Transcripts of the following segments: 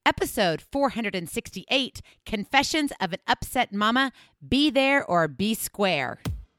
Episode 468, Confessions of an Upset Mama, Be There or Be Square.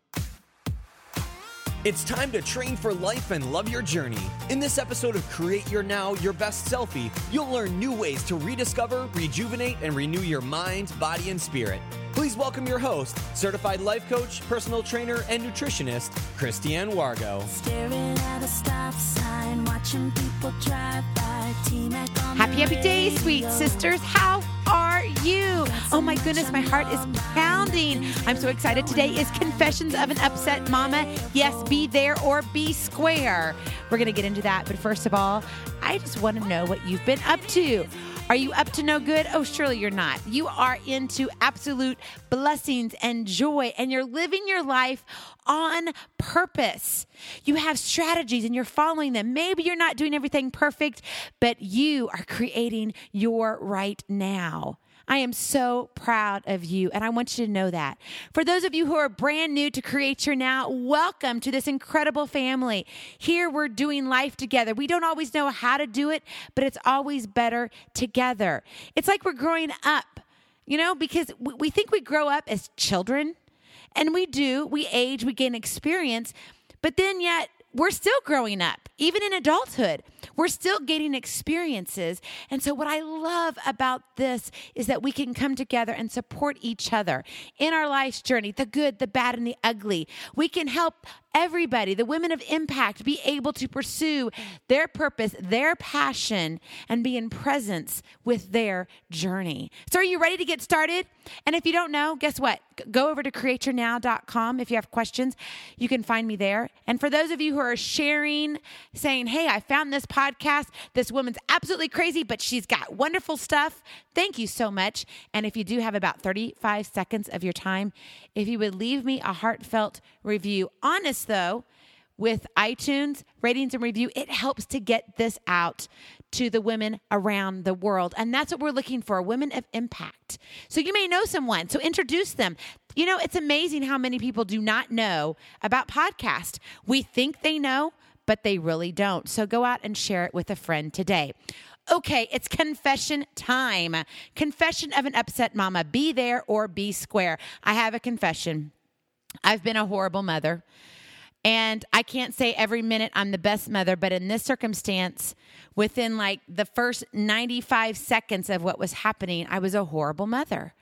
It's time to train for life and love your journey. In this episode of Create Your Now, Your Best Selfie, you'll learn new ways to rediscover, rejuvenate, and renew your mind, body, and spirit. Please welcome your host, certified life coach, personal trainer, and nutritionist, Christiane Wargo. Staring at a stop sign, watching people drive by, T-Mac on Happy day, sweet sisters. How are you? Oh my goodness, my heart is pounding. I'm so excited. Today is Confessions of an Upset Mama. Yes, be there or be square. We're going to get into that. But first of all, I just want to know what you've been up to. Are you up to no good? Oh, surely you're not. You are into absolute blessings and joy, and you're living your life on purpose. You have strategies and you're following them. Maybe you're not doing everything perfect, but you are creating your right now. I am so proud of you, and I want you to know that. For those of you who are brand new to Create Your Now, welcome to this incredible family. Here we're doing life together. We don't always know how to do it, but it's always better together. It's like we're growing up, because we think we grow up as children, and we do. We age, we gain experience, but then yet we're still growing up. Even in adulthood, we're still gaining experiences. And so what I love about this is that we can come together and support each other in our life's journey, the good, the bad, and the ugly. We can help everybody, the women of impact, be able to pursue their purpose, their passion, and be in presence with their journey. So are you ready to get started? And if you don't know, guess what? Go over to createyournow.com. If you have questions, you can find me there. And for those of you who are sharing, saying, hey, I found this podcast. This woman's absolutely crazy, but she's got wonderful stuff. Thank you so much. And if you do have about 35 seconds of your time, if you would leave me a heartfelt review, honest though, with iTunes, ratings and review, it helps to get this out to the women around the world. And that's what we're looking for, women of impact. So you may know someone, so introduce them. It's amazing how many people do not know about podcasts. We think they know, but they really don't. So go out and share it with a friend today. Okay, it's confession time. Confession of an upset mama. Be there or be square. I have a confession. I've been a horrible mother. And I can't say every minute I'm the best mother, but in this circumstance, within like the first 95 seconds of what was happening, I was a horrible mother.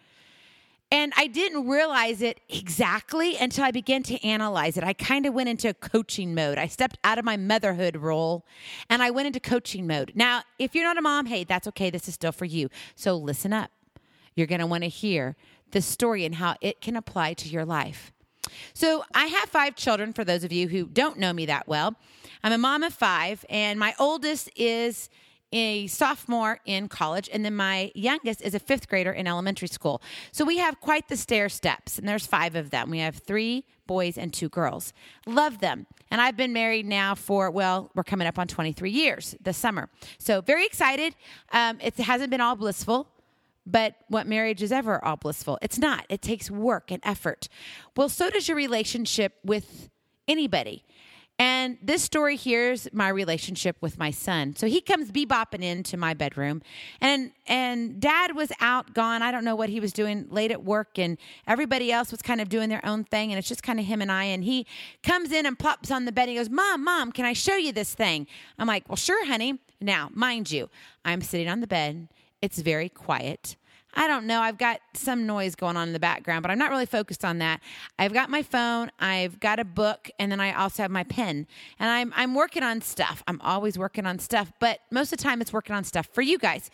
And I didn't realize it exactly until I began to analyze it. I kind of went into coaching mode. I stepped out of my motherhood role and I went into coaching mode. Now, if you're not a mom, hey, that's okay. This is still for you. So listen up. You're going to want to hear the story and how it can apply to your life. So I have 5 children, for those of you who don't know me that well. I'm a mom of 5, and my oldest is a sophomore in college, and then my youngest is a 5th grader in elementary school. So we have quite the stair steps, and there's 5 of them. We have 3 boys and 2 girls. Love them. And I've been married now for, we're coming up on 23 years this summer. So very excited. It hasn't been all blissful. But what marriage is ever all blissful? It's not. It takes work and effort. Well, so does your relationship with anybody. And this story here's my relationship with my son. So he comes bebopping into my bedroom, and Dad was out, gone. I don't know what he was doing, late at work, and everybody else was kind of doing their own thing, and it's just kind of him and I. And he comes in and plops on the bed. And he goes, Mom, can I show you this thing? I'm like, well, sure, honey. Now, mind you, I'm sitting on the bed. It's very quiet. I don't know. I've got some noise going on in the background, but I'm not really focused on that. I've got my phone, I've got a book, and then I also have my pen. And I'm working on stuff. I'm always working on stuff, but most of the time it's working on stuff for you guys.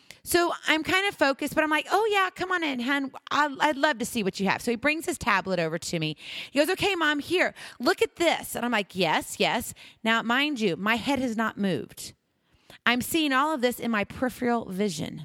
So I'm kind of focused, but I'm like, oh yeah, come on in, hon. I'd love to see what you have. So he brings his tablet over to me. He goes, okay, Mom, here, look at this. And I'm like, yes. Now, mind you, my head has not moved. I'm seeing all of this in my peripheral vision.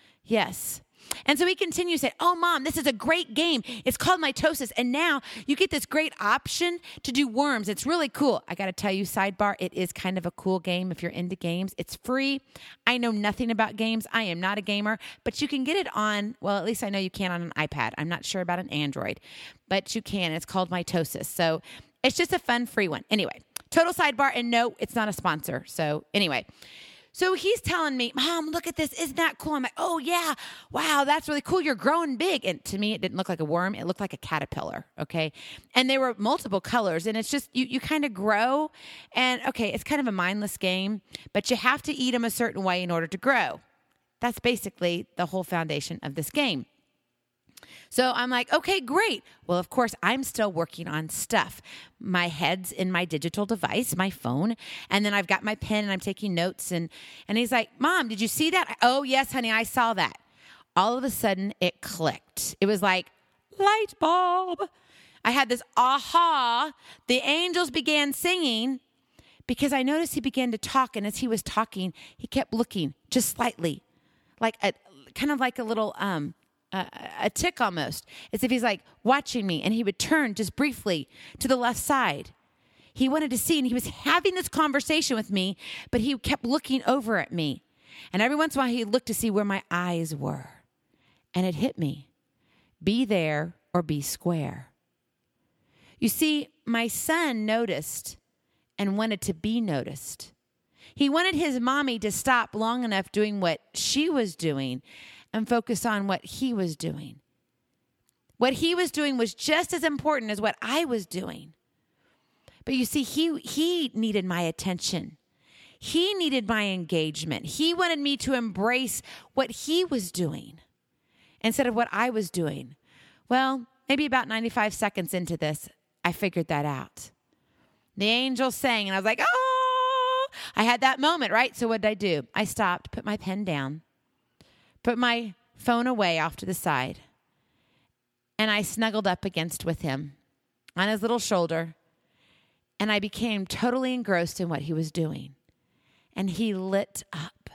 Yes. And so he continues to say, oh, Mom, this is a great game. It's called Mitosis. And now you get this great option to do worms. It's really cool. I got to tell you, sidebar, it is kind of a cool game if you're into games. It's free. I know nothing about games. I am not a gamer. But you can get it on, well, at least I know you can on an iPad. I'm not sure about an Android. But you can. It's called Mitosis. So it's just a fun, free one. Anyway, total sidebar. And no, it's not a sponsor. So anyway. So he's telling me, Mom, look at this. Isn't that cool? I'm like, oh, yeah. Wow, that's really cool. You're growing big. And to me, it didn't look like a worm. It looked like a caterpillar, okay? And there were multiple colors. And it's just, you kind of grow. And, okay, it's kind of a mindless game. But you have to eat them a certain way in order to grow. That's basically the whole foundation of this game. So I'm like, okay, great. Well, of course, I'm still working on stuff. My head's in my digital device, my phone, and then I've got my pen and I'm taking notes. And he's like, Mom, did you see that? Oh, yes, honey, I saw that. All of a sudden, it clicked. It was like, light bulb. I had this aha. The angels began singing because I noticed he began to talk. And as he was talking, he kept looking just slightly, like kind of like a little a tick almost, as if he's like watching me, and he would turn just briefly to the left side. He wanted to see, and he was having this conversation with me, but he kept looking over at me. And every once in a while, he looked to see where my eyes were. And it hit me. Be there or be square. You see, my son noticed and wanted to be noticed. He wanted his mommy to stop long enough doing what she was doing and focus on what he was doing. What he was doing was just as important as what I was doing. But you see, he needed my attention. He needed my engagement. He wanted me to embrace what he was doing instead of what I was doing. Well, maybe about 95 seconds into this, I figured that out. The angel sang, and I was like, oh, I had that moment, right? So what did I do? I stopped, put my pen down, put my phone away off to the side, and I snuggled up against with him on his little shoulder, and I became totally engrossed in what he was doing. And he lit up.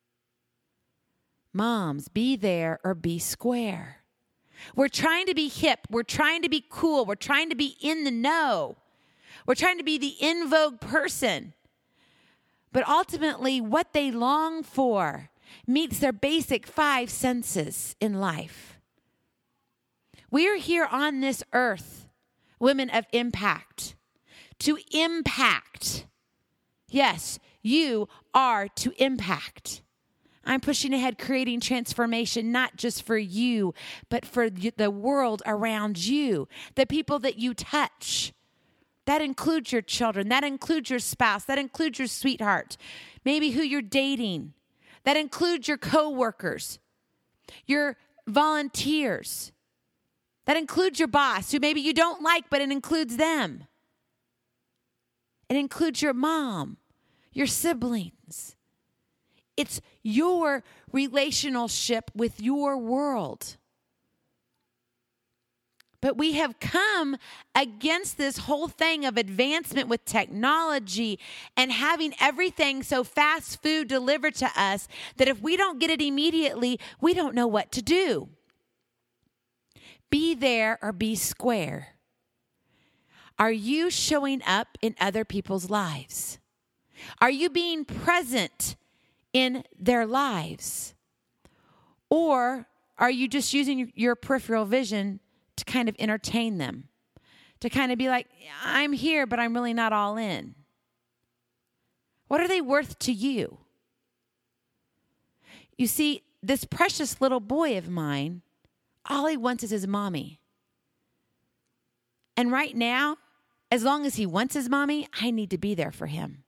Moms, be there or be square. We're trying to be hip. We're trying to be cool. We're trying to be in the know. We're trying to be the in vogue person. But ultimately, what they long for meets their basic 5 senses in life. We are here on this earth, women of impact, to impact. Yes, you are to impact. I'm pushing ahead, creating transformation, not just for you, but for the world around you, the people that you touch. That includes your children. That includes your spouse. That includes your sweetheart. Maybe who you're dating. That includes your coworkers, your volunteers. That includes your boss, who maybe you don't like, but it includes them. It includes your mom, your siblings. It's your relationship with your world. But we have come against this whole thing of advancement with technology and having everything so fast food delivered to us that if we don't get it immediately, we don't know what to do. Be there or be square. Are you showing up in other people's lives? Are you being present in their lives? Or are you just using your peripheral vision to kind of entertain them? To kind of be like, I'm here, but I'm really not all in. What are they worth to you? You see, this precious little boy of mine, all he wants is his mommy. And right now, as long as he wants his mommy, I need to be there for him.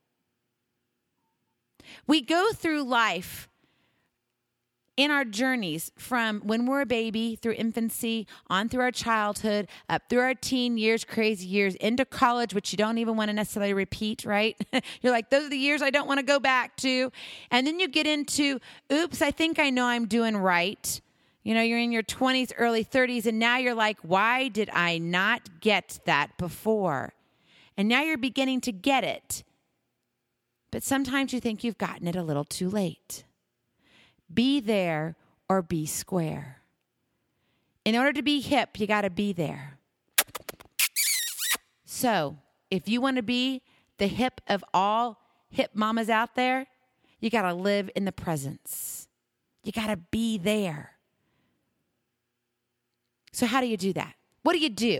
We go through life in our journeys from when we're a baby, through infancy, on through our childhood, up through our teen years, crazy years, into college, which you don't even want to necessarily repeat, right? You're like, those are the years I don't want to go back to. And then you get into, oops, I think I know I'm doing right. You know, you're in your 20s, early 30s, and now you're like, why did I not get that before? And now you're beginning to get it. But sometimes you think you've gotten it a little too late. Be there or be square. In order to be hip, you got to be there. So, if you want to be the hip of all hip mamas out there, you got to live in the presence. You got to be there. So how do you do that? What do you do?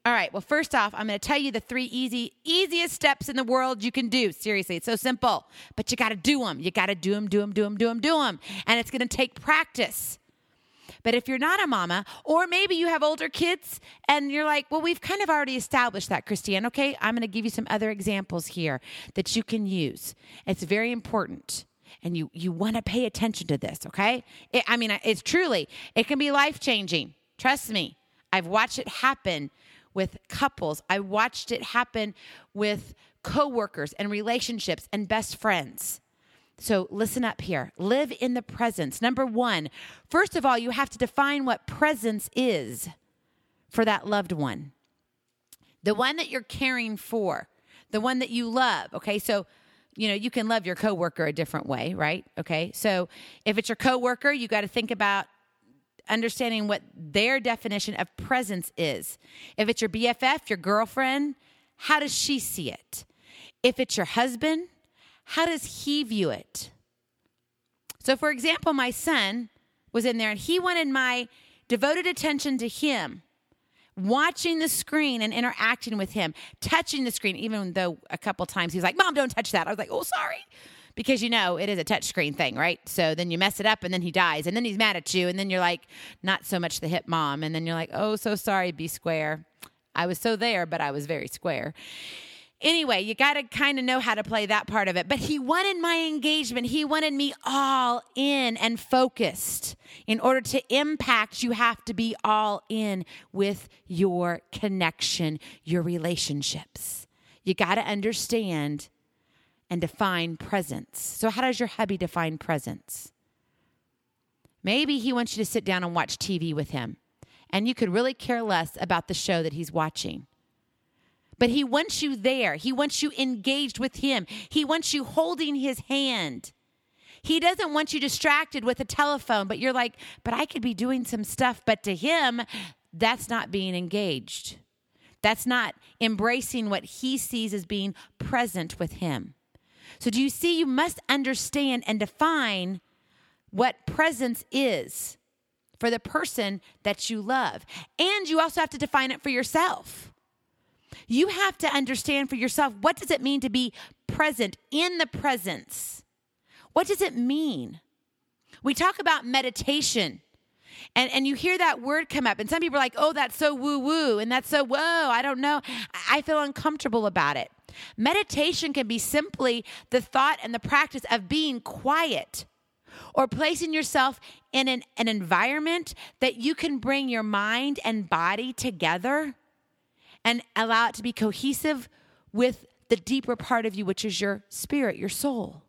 All right. Well, first off, I'm going to tell you the 3 easiest steps in the world you can do. Seriously, it's so simple, but you got to do them. You got to do them. And it's going to take practice. But if you're not a mama, or maybe you have older kids and you're like, well, we've kind of already established that, Christiane. Okay, I'm going to give you some other examples here that you can use. It's very important. And you want to pay attention to this, okay? It can be life-changing. Trust me. I've watched it happen with couples. I watched it happen with coworkers and relationships and best friends. So listen up here. Live in the presence. Number 1, first of all, you have to define what presence is for that loved one. The one that you're caring for, the one that you love, okay? So, you can love your coworker a different way, right? Okay, so if it's your coworker, you got to think about understanding what their definition of presence is. If it's your BFF, your girlfriend, how does she see it? If it's your husband, how does he view it? So, for example, my son was in there and he wanted my devoted attention to him, watching the screen and interacting with him, touching the screen, even though a couple times he was like, Mom, don't touch that. I was like, oh, sorry. Because, it is a touch screen thing, right? So then you mess it up and then he dies and then he's mad at you. And then you're like, not so much the hip mom. And then you're like, oh, so sorry, be square. I was so there, but I was very square. Anyway, you got to kind of know how to play that part of it. But he wanted my engagement. He wanted me all in and focused. In order to impact, you have to be all in with your connection, your relationships. You got to understand and define presence. So how does your hubby define presence? Maybe he wants you to sit down and watch TV with him, and you could really care less about the show that he's watching. But he wants you there. He wants you engaged with him. He wants you holding his hand. He doesn't want you distracted with a telephone, but you're like, but I could be doing some stuff. But to him, that's not being engaged. That's not embracing what he sees as being present with him. So do you see, you must understand and define what presence is for the person that you love. And you also have to define it for yourself. You have to understand for yourself, what does it mean to be present in the presence? What does it mean? We talk about meditation, and you hear that word come up, and some people are like, oh, that's so woo-woo, and that's so whoa, I don't know. I feel uncomfortable about it. Meditation can be simply the thought and the practice of being quiet or placing yourself in an environment that you can bring your mind and body together and allow it to be cohesive with the deeper part of you, which is your spirit, your soul.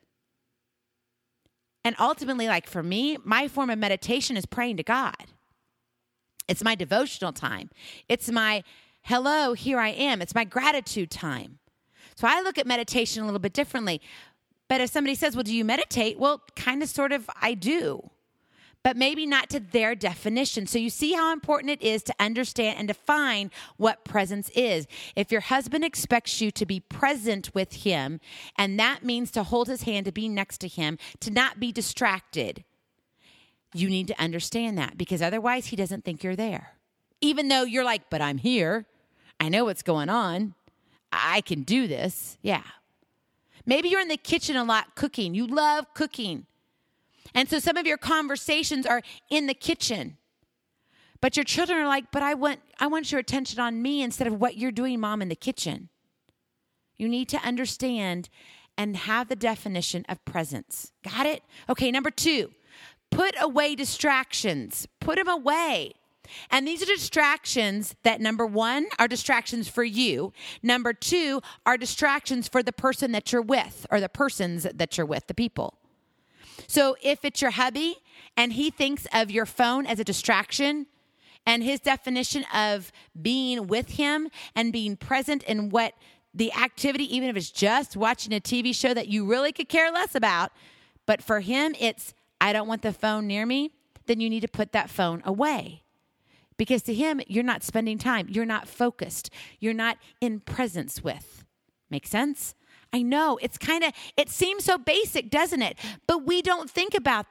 And ultimately, like for me, my form of meditation is praying to God. It's my devotional time. It's my hello, here I am. It's my gratitude time. So I look at meditation a little bit differently. But if somebody says, well, do you meditate? Well, kind of, sort of, I do. But maybe not to their definition. So you see how important it is to understand and define what presence is. If your husband expects you to be present with him, and that means to hold his hand, to be next to him, to not be distracted, you need to understand that, because otherwise he doesn't think you're there. Even though you're like, but I'm here. I know what's going on. I can do this. Yeah. Maybe you're in the kitchen a lot cooking. You love cooking. And so some of your conversations are in the kitchen. But your children are like, but I want your attention on me instead of what you're doing, Mom, in the kitchen. You need to understand and have the definition of presence. Got it? Okay, number 2, put away distractions. Put them away. And these are distractions that, number 1, are distractions for you. Number 2, are distractions for the person that you're with, or the persons that you're with, the people. So if it's your hubby and he thinks of your phone as a distraction, and his definition of being with him and being present in what the activity, even if it's just watching a TV show that you really could care less about, but for him it's, I don't want the phone near me, then you need to put that phone away. Because to him, you're not spending time. You're not focused. You're not in presence with. Make sense? I know, it seems so basic, doesn't it? But we don't think about that.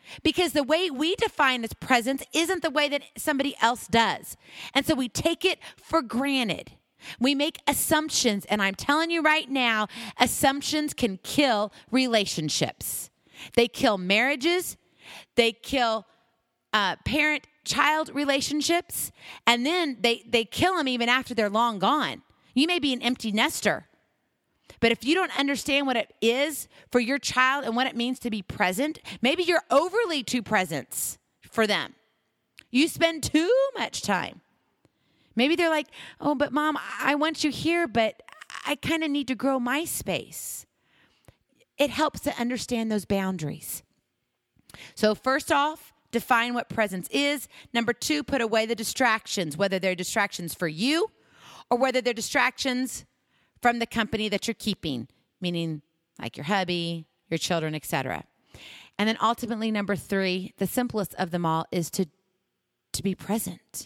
because the way we define as presence isn't the way that somebody else does. And so we take it for granted. We make assumptions, and I'm telling you right now, assumptions can kill relationships. They kill marriages. They kill parent-child relationships, and then they kill them even after they're long gone. You may be an empty nester, but if you don't understand what it is for your child and what it means to be present, maybe you're overly too present for them. You spend too much time. Maybe they're like, oh, but Mom, I want you here, but I kind of need to grow my space. It helps to understand those boundaries. So first off, define what presence is. Number 2, put away the distractions, whether they're distractions for you or whether they're distractions from the company that you're keeping, meaning like your hubby, your children, etc. And then ultimately, number 3, the simplest of them all is to be present.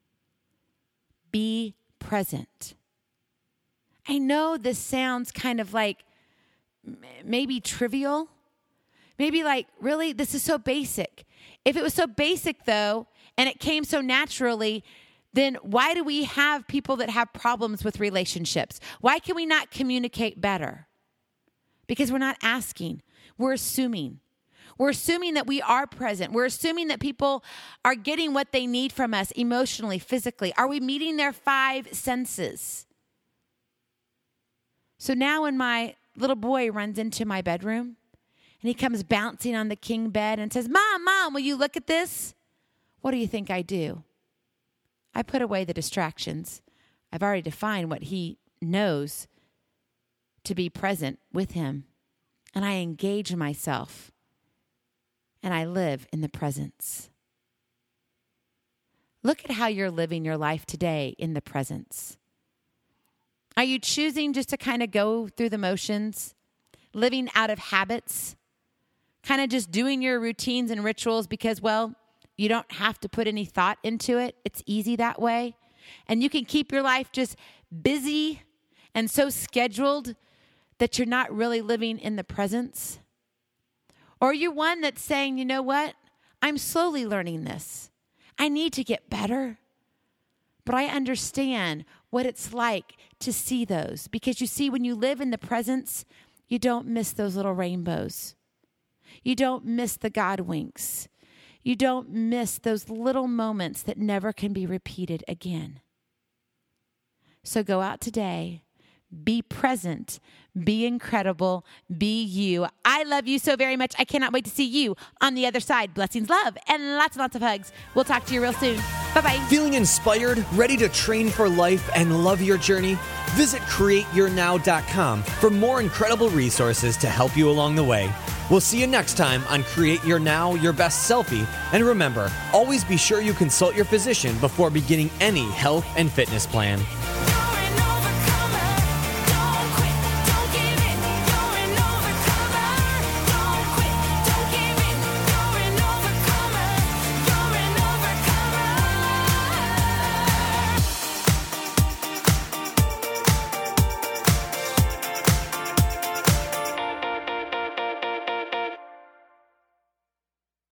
Be present. I know this sounds kind of like maybe trivial. Maybe like, really, this is so basic. If it was so basic, though, and it came so naturally, then why do we have people that have problems with relationships? Why can we not communicate better? Because we're not asking. We're assuming. We're assuming that we are present. We're assuming that people are getting what they need from us emotionally, physically. Are we meeting their 5 senses? So now when my little boy runs into my bedroom and he comes bouncing on the king bed and says, Mom, will you look at this? What do you think I do? I put away the distractions. I've already defined what he knows to be present with him. And I engage myself. And I live in the presence. Look at how you're living your life today in the presence. Are you choosing just to kind of go through the motions, living out of habits, kind of just doing your routines and rituals because, well, you don't have to put any thought into it. It's easy that way. And you can keep your life just busy and so scheduled that you're not really living in the presence? Or you're one that's saying, you know what? I'm slowly learning this. I need to get better. But I understand what it's like to see those. Because you see, when you live in the presence, you don't miss those little rainbows. You don't miss the God winks. You don't miss those little moments that never can be repeated again. So go out today. Be present, be incredible, be you. I love you so very much. I cannot wait to see you on the other side. Blessings, love, and lots and lots of hugs. We'll talk to you real soon. Bye-bye. Feeling inspired, ready to train for life and love your journey? Visit CreateYourNow.com for more incredible resources to help you along the way. We'll see you next time on Create Your Now, Your Best Selfie. And remember, always be sure you consult your physician before beginning any health and fitness plan.